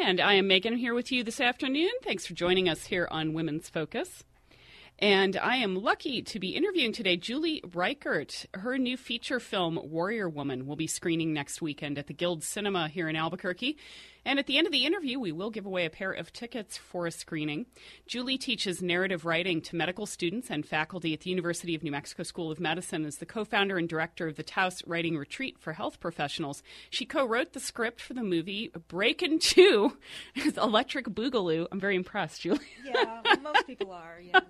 And I am Megan here with you this afternoon. Thanks for joining us here on Women's Focus. And I am lucky to be interviewing today Julie Reichert. Her new feature film, Warrior Woman, will be screening next weekend at the Guild Cinema here in Albuquerque. And at the end of the interview, we will give away a pair of tickets for a screening. Julie teaches narrative writing to medical students and faculty at the University of New Mexico School of Medicine, is the co-founder and director of the Taos Writing Retreat for Health Professionals. She co-wrote the script for the movie Breakin' 2, Electric Boogaloo. I'm very impressed, Julie. Yeah, most people are, yes.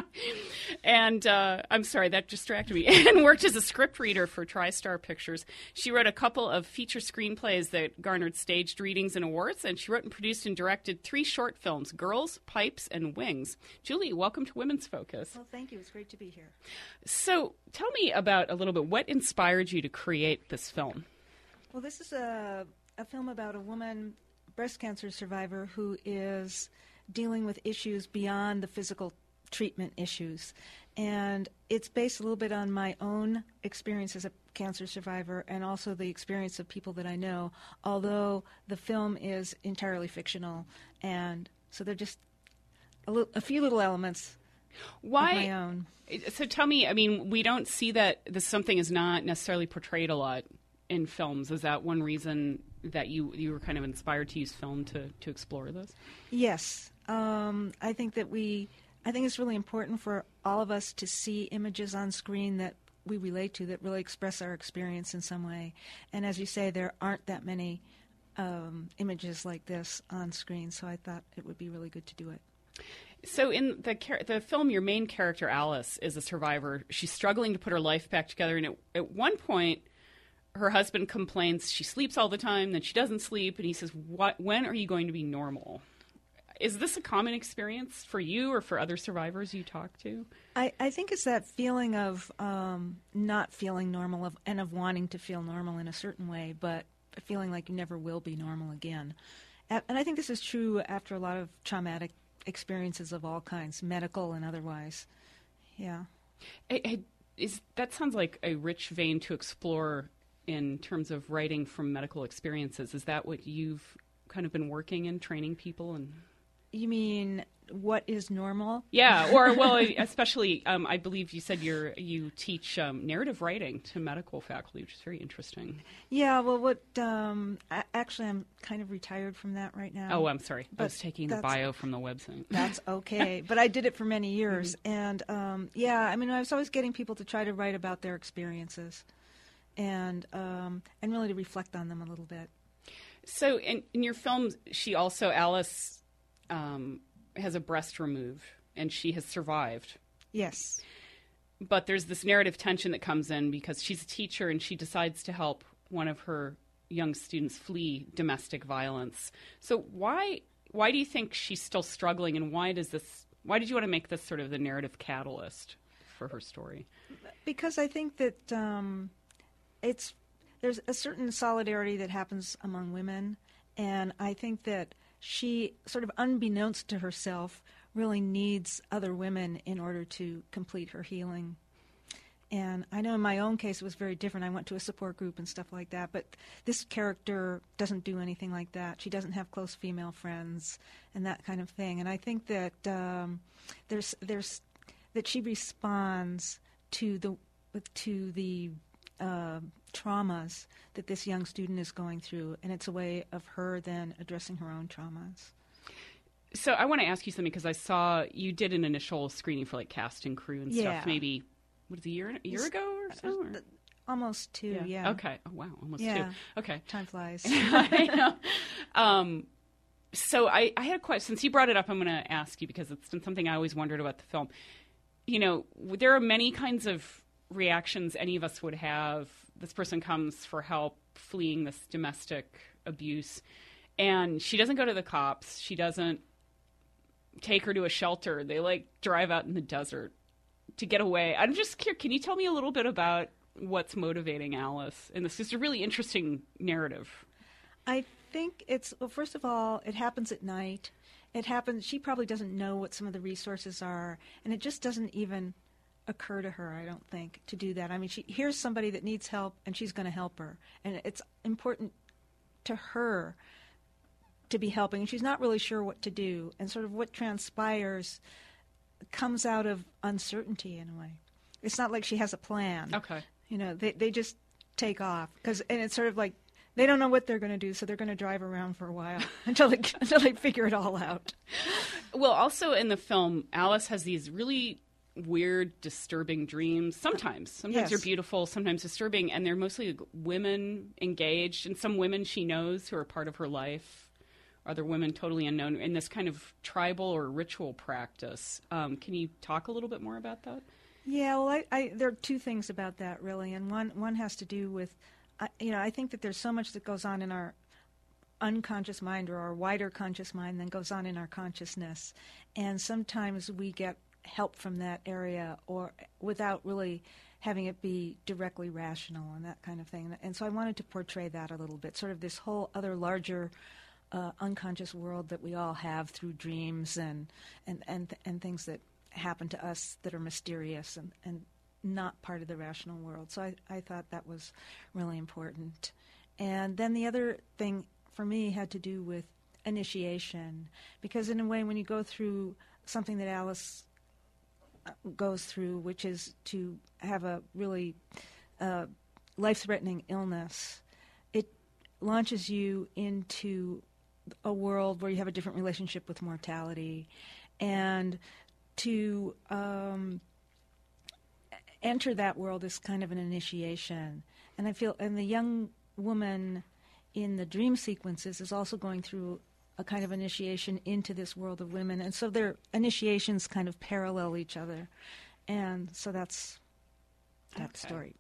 And I'm sorry, that distracted me. And worked as a script reader for TriStar Pictures. She wrote a couple of feature screenplays that garnered staged readings and awards, and she wrote and produced and directed 3 short films, Girls, Pipes, and Wings. Julie, welcome to Women's Focus. Well, thank you. It's great to be here. So tell me about a little bit, what inspired you to create this film? Well, this is a film about a woman, breast cancer survivor, who is dealing with issues beyond the physical treatment issues. And it's based a little bit on my own experience as a cancer survivor and also the experience of people that I know, although the film is entirely fictional. And so they're just a few little elements of my own. So tell me, I mean, we don't see that something is not necessarily portrayed a lot in films. Is that one reason that you were kind of inspired to use film to explore this? Yes. I think it's really important for all of us to see images on screen that we relate to, that really express our experience in some way. And as you say, there aren't that many images like this on screen, so I thought it would be really good to do it. So in the film, your main character, Alice, is a survivor. She's struggling to put her life back together, and at one point, her husband complains she sleeps all the time, then she doesn't sleep, and he says, when are you going to be normal? Is this a common experience for you or for other survivors you talk to? I think it's that feeling of not feeling normal and of wanting to feel normal in a certain way, but feeling like you never will be normal again. And I think this is true after a lot of traumatic experiences of all kinds, medical and otherwise. Yeah. That sounds like a rich vein to explore in terms of writing from medical experiences. Is that what you've kind of been working in, training people? And you mean what is normal? Yeah, or well, especially I believe you said you teach narrative writing to medical faculty, which is very interesting. Yeah, well, actually, I'm kind of retired from that right now. Oh, I'm sorry. I was taking the bio from the website. That's okay, but I did it for many years, and I mean, I was always getting people to try to write about their experiences, and really to reflect on them a little bit. So, in your film, Alice has a breast removed, and she has survived. Yes. But there's this narrative tension that comes in because she's a teacher and she decides to help one of her young students flee domestic violence. So why do you think she's still struggling, and why did you want to make this sort of the narrative catalyst for her story? Because I think that there's a certain solidarity that happens among women, and I think that she, sort of unbeknownst to herself, really needs other women in order to complete her healing. And I know in my own case it was very different. I went to a support group and stuff like that, but this character doesn't do anything like that. She doesn't have close female friends and that kind of thing. And I think that there's that she responds to the traumas that this young student is going through, and it's a way of her then addressing her own traumas. So I want to ask you something, because I saw you did an initial screening for like cast and crew and stuff. Maybe a year ago or so? Or? Almost 2, yeah. Okay. Oh, wow, almost 2. Okay. Time flies. I know. So I had a question. Since you brought it up, I'm going to ask you, because it's been something I always wondered about the film. You know, there are many kinds of reactions any of us would have. This person comes for help fleeing this domestic abuse, and she doesn't go to the cops. She doesn't take her to a shelter. They drive out in the desert to get away. I'm just curious, can you tell me a little bit about what's motivating Alice in this? It's a really interesting narrative. I think first of all, it happens at night. She probably doesn't know what some of the resources are, and it just doesn't even occur to her, I don't think, to do that. I mean, she hears somebody that needs help, and she's going to help her. And it's important to her to be helping. She's not really sure what to do, and sort of what transpires comes out of uncertainty in a way. It's not like she has a plan. Okay. They just take off and it's sort of like they don't know what they're going to do, so they're going to drive around for a while until they figure it all out. Well, also in the film, Alice has these really weird, disturbing dreams. Sometimes Yes. they're beautiful, sometimes disturbing, and they're mostly women engaged, and some women she knows who are part of her life. Other women totally unknown in this kind of tribal or ritual practice. Can you talk a little bit more about that? Yeah, well, there are two things about that really, and one has to do with, I think that there's so much that goes on in our unconscious mind or our wider conscious mind than goes on in our consciousness, and sometimes we get help from that area or without really having it be directly rational and that kind of thing. And so I wanted to portray that a little bit, sort of this whole other larger unconscious world that we all have through dreams and things that happen to us that are mysterious and not part of the rational world. So I thought that was really important. And then the other thing for me had to do with initiation, because in a way when you go through something that Alice goes through, which is to have a really life-threatening illness, it launches you into a world where you have a different relationship with mortality, and to enter that world is kind of an initiation. And I feel, and the young woman in the dream sequences is also going through a kind of initiation into this world of women, and so their initiations kind of parallel each other, and so that's that story.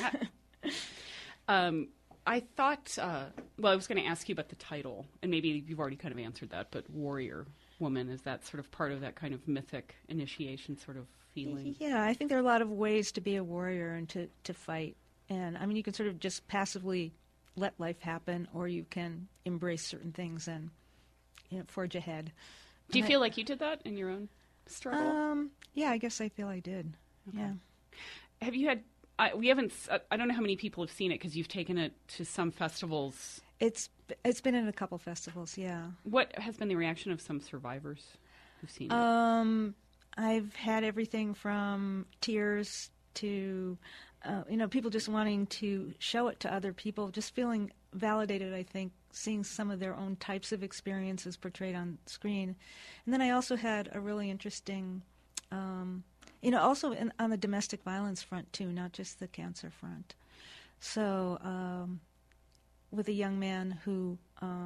I thought, I was going to ask you about the title, and maybe you've already kind of answered that, but warrior woman, is that sort of part of that kind of mythic initiation sort of feeling? Yeah, I think there are a lot of ways to be a warrior and to fight, and I mean you can sort of just passively let life happen, or you can embrace certain things and forge ahead. Do you feel like you did that in your own struggle? Yeah, I guess I feel I did. Okay. Yeah. Have you had? We haven't. I don't know how many people have seen it because you've taken it to some festivals. It's been in a couple festivals. Yeah. What has been the reaction of some survivors who've seen it? I've had everything from tears to people just wanting to show it to other people, just feeling validated, I think, seeing some of their own types of experiences portrayed on screen. And then I also had a really interesting, also on the domestic violence front, too, not just the cancer front. So with a young man who,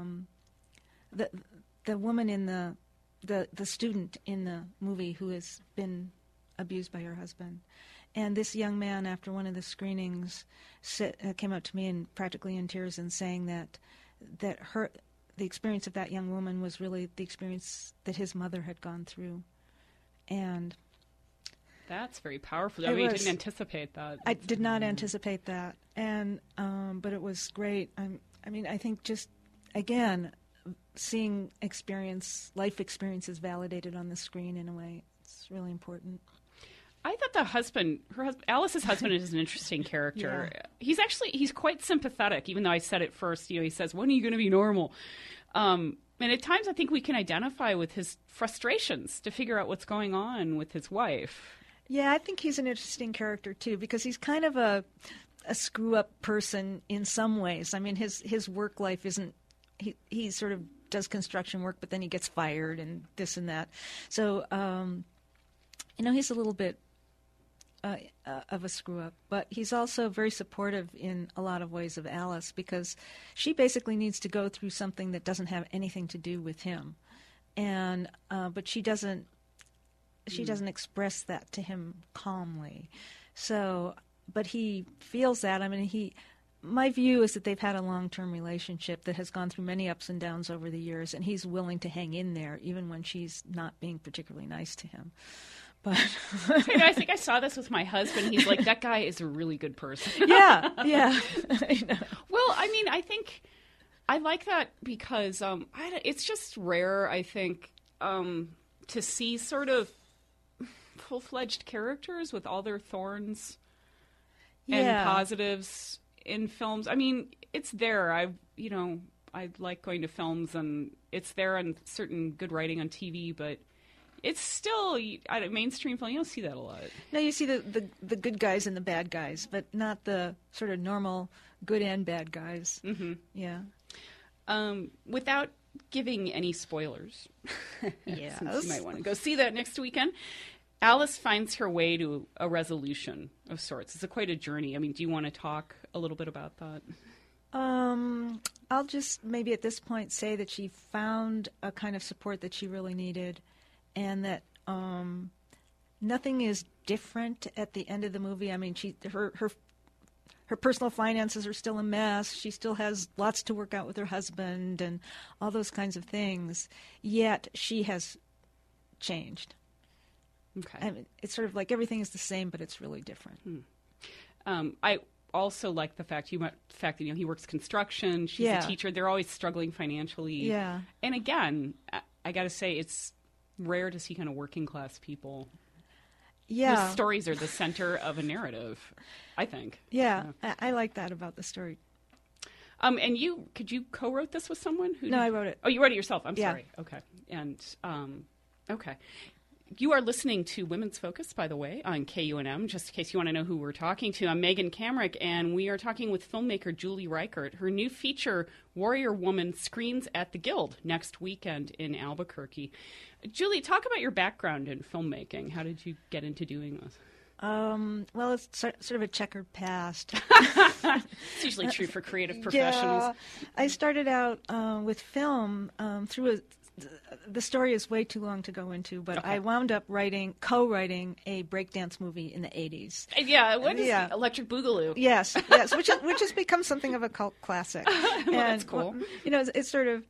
the woman in the student in the movie who has been abused by her husband. And this young man, after one of the screenings, came up to me and practically in tears and saying that the experience of that young woman was really the experience that his mother had gone through. And that's very powerful. I mean, you didn't anticipate that. I did not anticipate that. And but it was great. I think just, again, seeing life experiences validated on the screen in a way, it's really important. I thought Alice's husband is an interesting character. Yeah. He's quite sympathetic, even though I said it first. He says, "When are you going to be normal?" And at times I think we can identify with his frustrations to figure out what's going on with his wife. Yeah, I think he's an interesting character, too, because he's kind of a screw-up person in some ways. I mean, his work life isn't... He sort of does construction work, but then he gets fired and this and that. So, he's a little bit of a screw-up, but he's also very supportive in a lot of ways of Alice, because she basically needs to go through something that doesn't have anything to do with him, and but she doesn't express that to him calmly. So, but he feels that. I mean, my view is that they've had a long-term relationship that has gone through many ups and downs over the years, and he's willing to hang in there even when she's not being particularly nice to him. But I think I saw this with my husband. He's like, that guy is a really good person. Yeah. Well, I mean, I think I like that because it's just rare, I think, to see sort of full-fledged characters with all their thorns and positives in films. I mean, it's there. I like going to films, and it's there on certain good writing on TV, but it's still at a mainstream film. You don't see that a lot. No, you see the good guys and the bad guys, but not the sort of normal good and bad guys. Mm-hmm. Yeah. Without giving any spoilers, Yes. since you might want to go see that next weekend, Alice finds her way to a resolution of sorts. It's quite a journey. I mean, do you want to talk a little bit about that? I'll just maybe at this point say that she found a kind of support that she really needed, and that nothing is different at the end of the movie. I mean, her personal finances are still a mess. She still has lots to work out with her husband and all those kinds of things. Yet she has changed. Okay. I mean, it's sort of like everything is the same, but it's really different. I also like the fact that he works construction. She's a teacher. They're always struggling financially. Yeah. And again, I got to say, it's rare to see kind of working class people. Yeah. Those stories are the center of a narrative, I think. Yeah. I like that about the story. And you co-wrote this with someone? No, I wrote it. Oh, you wrote it yourself. I'm Yeah. sorry. Okay. And, okay. You are listening to Women's Focus, by the way, on KUNM, just in case you want to know who we're talking to. I'm Megan Kamrick, and we are talking with filmmaker Julie Reichert. Her new feature, Warrior Woman, screens at the Guild next weekend in Albuquerque. Julie, talk about your background in filmmaking. How did you get into doing this? Well, it's sort of a checkered past. It's usually true for creative professionals. Yeah, I started out with film through the story is way too long to go into, but Okay. I wound up co-writing a breakdance movie in the 80s. Yeah, what is Electric Boogaloo? Yes, which has become something of a cult classic. Well, that's cool. You know, it's sort of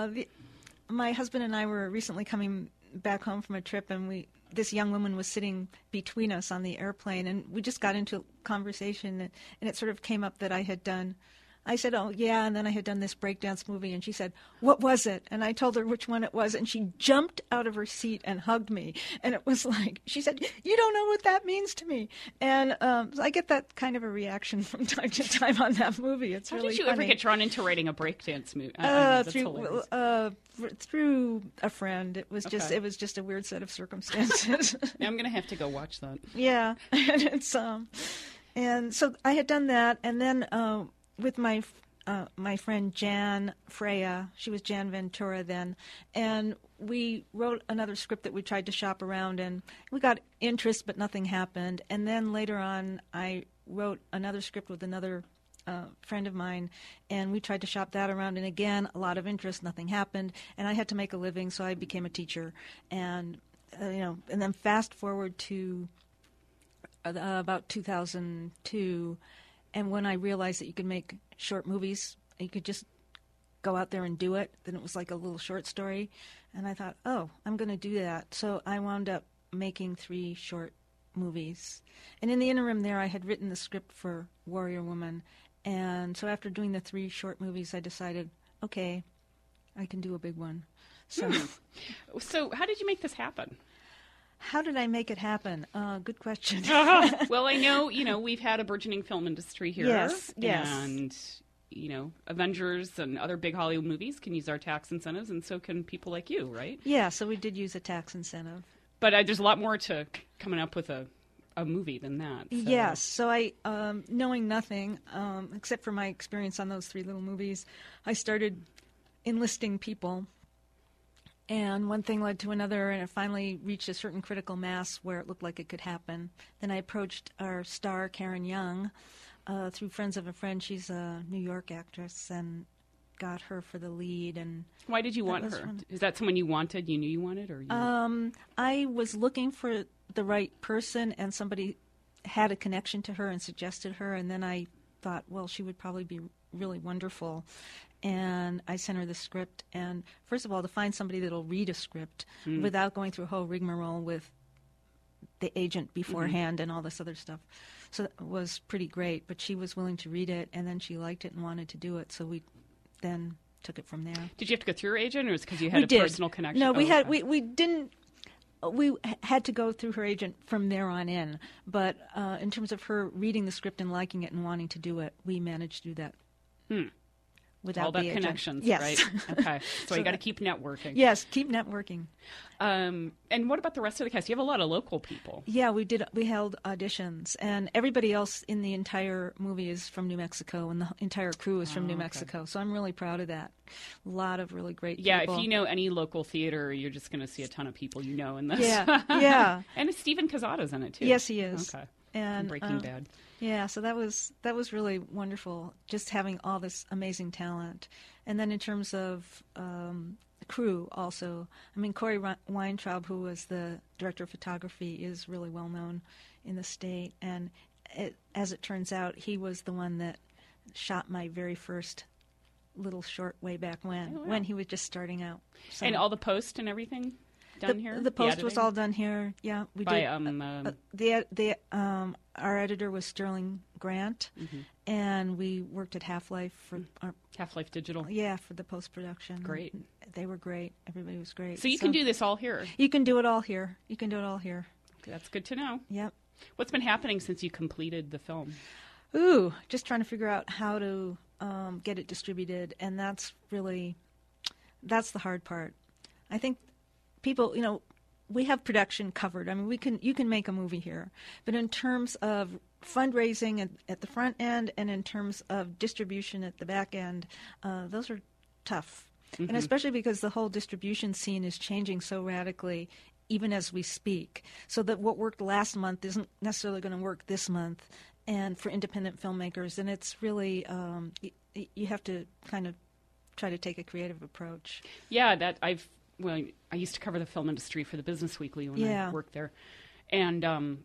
my husband and I were recently coming back home from a trip, and this young woman was sitting between us on the airplane, and we just got into a conversation, and it sort of came up that I said, oh, yeah, and then I had done this breakdance movie, and she said, what was it? And I told her which one it was, and she jumped out of her seat and hugged me. And it was like, she said, you don't know what that means to me. And so I get that kind of a reaction from time to time on that movie. It's How really did you funny. ever get drawn into writing a breakdance movie? That's hilarious. Through a friend. It was Okay. it was just a weird set of circumstances. I'm going to have to go watch that. Yeah, and it's and so I had done that, and then with my friend Jan Freya, she was Jan Ventura then, and we wrote another script that we tried to shop around, and we got interest, but nothing happened. And then later on, I wrote another script with another friend of mine, and we tried to shop that around, and again, a lot of interest, nothing happened, and I had to make a living, so I became a teacher, and and then fast forward to about 2002, and when I realized that you could make short movies, you could just go out there and do it, then it was like a little short story, and I thought, oh, I'm going to do that, so I wound up making 3 short movies, and in the interim there, I had written the script for Warrior Woman. And so after doing the 3 short movies, I decided, okay, I can do a big one. So, So how did you make this happen? How did I make it happen? Good question. Well, I know, we've had a burgeoning film industry here. Yes. And, Avengers and other big Hollywood movies can use our tax incentives, and so can people like you, right? Yeah, so we did use a tax incentive. But there's a lot more to coming up with a movie than that. So. Yes. So I, knowing nothing, except for my experience on those 3 little movies, I started enlisting people. And one thing led to another, and it finally reached a certain critical mass where it looked like it could happen. Then I approached our star, Karen Young, through friends of a friend. She's a New York actress, and got her for the lead. And why did you want her? Is that someone you wanted? You knew you wanted, or you? I was looking for the right person, and somebody had a connection to her and suggested her, and then I thought, well, she would probably be really wonderful. And I sent her the script, and first of all, to find somebody that'll read a script without going through a whole rigmarole with the agent beforehand and all this other stuff. So that was pretty great, but she was willing to read it, and then she liked it and wanted to do it, so we then took it from there. Did you have to go through your agent, or was it because you had a personal connection? No, we had we didn't. We had to go through her agent from there on in, but in terms of her reading the script and liking it and wanting to do it, we managed to do that without all about the agenda. connections, Yes. right? Okay, so you got to keep networking. Yes, keep networking. And what about the rest of the cast? You have a lot of local people. Yeah, we held auditions, and everybody else in the entire movie is from New Mexico, and the entire crew is from New Mexico. So I'm really proud of that. A lot of really great people. Yeah, if you know any local theater, you're just going to see a ton of people you know in this. Yeah, yeah. And it's Stephen Cazada's in it too. Yes, he is. Okay. And From Breaking Bad. Yeah, so that was really wonderful, just having all this amazing talent. And then in terms of crew also, I mean, Corey Weintraub, who was the director of photography, is really well known in the state. And as it turns out, he was the one that shot my very first little short way back when he was just starting out. So, And all the post and everything done here? The post was all done here. Yeah, we did. Our editor was Sterling Grant, and we worked at Half-Life for Half-Life Digital. Yeah, for the post-production. Great. They were great. Everybody was great. So you can do this all here? You can do it all here. You can do it all here. That's good to know. Yep. What's been happening since you completed the film? Ooh, just trying to figure out how to get it distributed, and that's the hard part. I think people, we have production covered. I mean, you can make a movie here, but in terms of fundraising at the front end and in terms of distribution at the back end, those are tough. Mm-hmm. And especially because the whole distribution scene is changing so radically, even as we speak. So that what worked last month isn't necessarily going to work this month, and for independent filmmakers, and it's really you have to kind of try to take a creative approach. Yeah, I used to cover the film industry for the Business Weekly when I worked there. And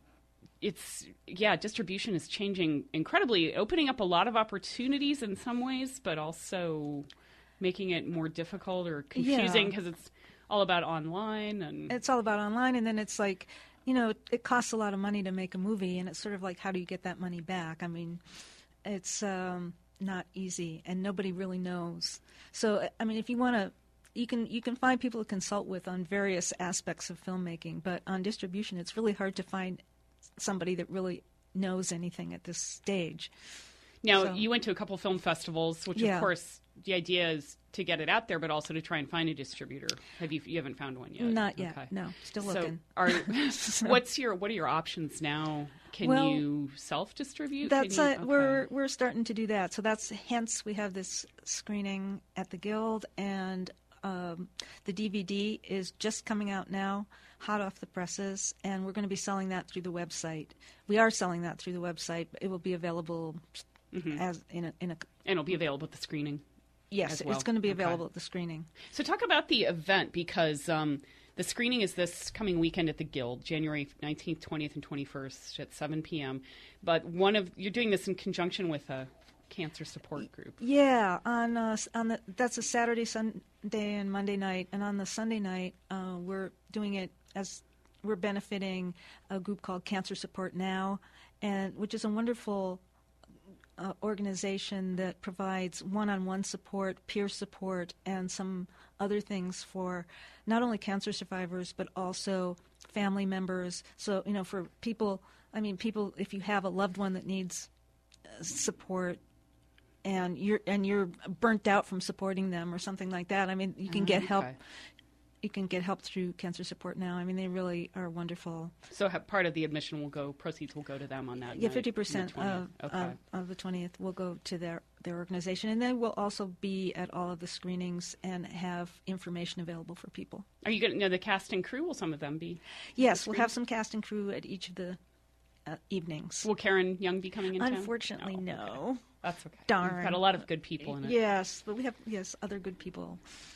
distribution is changing incredibly, opening up a lot of opportunities in some ways, but also making it more difficult or confusing because it's all about online. And it's all about online, and then it's like, it costs a lot of money to make a movie, and it's sort of like, how do you get that money back? I mean, it's not easy, and nobody really knows. So, I mean, if you want to, you can find people to consult with on various aspects of filmmaking, but on distribution, it's really hard to find somebody that really knows anything at this stage. Now, you went to a couple film festivals, which, of course, the idea is to get it out there, but also to try and find a distributor. You haven't found one yet? Not yet. Okay. No, still looking. What are your options now? Can you self-distribute? We're starting to do that. So hence we have this screening at the Guild, and the DVD is just coming out now, hot off the presses, and we're going to be selling that through the website. We are selling that through the website. But it will be available as in a. And it'll be available at the screening. Yes, it's going to be available at the screening. So talk about the event, because the screening is this coming weekend at the Guild, January 19th, 20th, and 21st at 7 p.m. But you're doing this in conjunction with a cancer support group. Yeah, that's a Saturday, Sunday, and Monday night, and on the Sunday night we're doing it as we're benefiting a group called Cancer Support Now, which is a wonderful organization that provides one-on-one support, peer support, and some other things for not only cancer survivors but also family members. So, for people, if you have a loved one that needs support and you're burnt out from supporting them or something like that, you can get help. You can get help through Cancer Support Now. They really are wonderful. So part of the admission proceeds will go to them on that night? Yeah, 50% of the 20th will go to their organization. And then we'll also be at all of the screenings and have information available for people. Are you going to know the cast and crew? Will some of them be? Yes, we'll have some cast and crew at each of the evenings. Will Karen Young be coming in town? Unfortunately, no. Okay. That's okay. Darn. We've got a lot of good people in it. Yes, but we have other good people.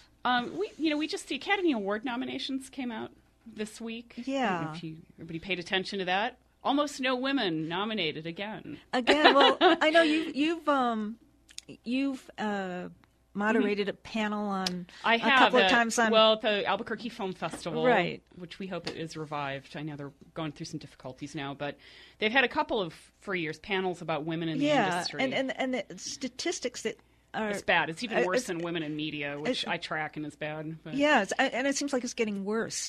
We just the Academy Award nominations came out this week. Yeah. Everybody paid attention to that. Almost no women nominated again. Well, I know you've moderated a panel on a couple of times on the Albuquerque Film Festival, right? Which we hope it is revived. I know they're going through some difficulties now, but they've had a couple of for years panels about women in the industry. and the statistics that. It's bad. It's even worse than women in media, which I track and is bad. But. Yeah, and it seems like it's getting worse.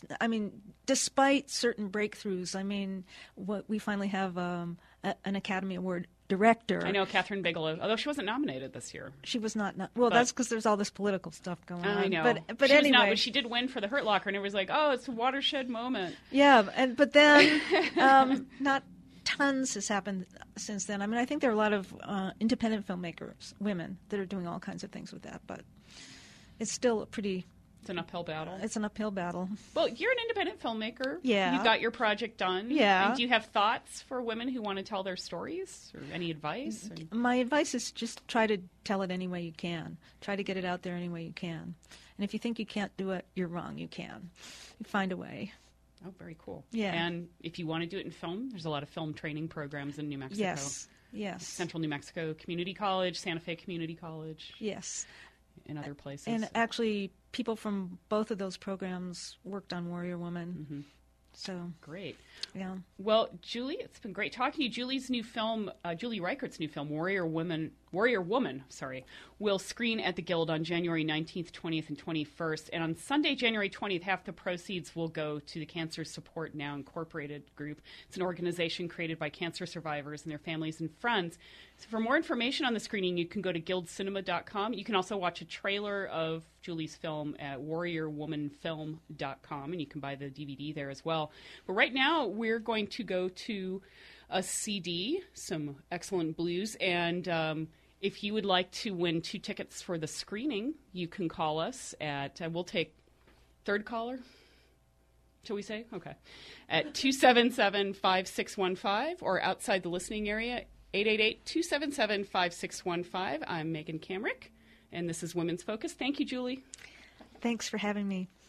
Despite certain breakthroughs, what we finally have an Academy Award director. I know Catherine Bigelow, although she wasn't nominated this year. She was not. Well, that's because there's all this political stuff going on. I know, but she anyway, was not, but she did win for The Hurt Locker, and it was like, oh, it's a watershed moment. Yeah, but then not tons has happened since then. I mean, I think there are a lot of independent filmmakers, women, that are doing all kinds of things with that, but it's still a pretty. It's an uphill battle. It's an uphill battle. Well, you're an independent filmmaker. Yeah. You got your project done. Yeah. And do you have thoughts for women who want to tell their stories, or any advice? My advice is just try to tell it any way you can. Try to get it out there any way you can. And if you think you can't do it, you're wrong. You can. You find a way. Oh, very cool. Yeah. And if you want to do it in film, there's a lot of film training programs in New Mexico. Yes. Central New Mexico Community College, Santa Fe Community College. Yes. And other places. And actually, people from both of those programs worked on Warrior Woman. Mm-hmm. So great. Yeah. Well, Julie, it's been great talking to you. Julie's new film, Julie Reichert's new film, Warrior Woman, will screen at the Guild on January 19th, 20th, and 21st. And on Sunday, January 20th, half the proceeds will go to the Cancer Support Now Incorporated group. It's an organization created by cancer survivors and their families and friends. So for more information on the screening, you can go to guildcinema.com. You can also watch a trailer of Julie's film at warriorwomanfilm.com, and you can buy the DVD there as well. But right now, we're going to go to a CD, some excellent blues, and if you would like to win 2 tickets for the screening, you can call us at, we'll take third caller, shall we say? Okay. At 277-5615, or outside the listening area, 888-277-5615. I'm Megan Kamrick, and this is Women's Focus. Thank you, Julie. Thanks for having me.